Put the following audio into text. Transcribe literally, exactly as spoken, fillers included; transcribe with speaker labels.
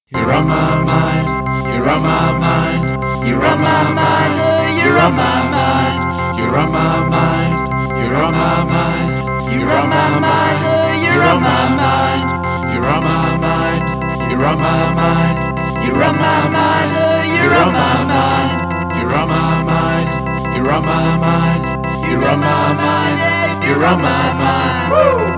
Speaker 1: You're on my mind, you're on my mind, you're on my mind, oh, you're on my mind, you're on my mind, you're on my mind, you're on my mind, oh, you're on my mind, you're on my mind, you're on my mind, you're on my mind, oh, you're on my mind, you're on my mind, you're on my mind, you're on my mind, you're on my mind. Woo!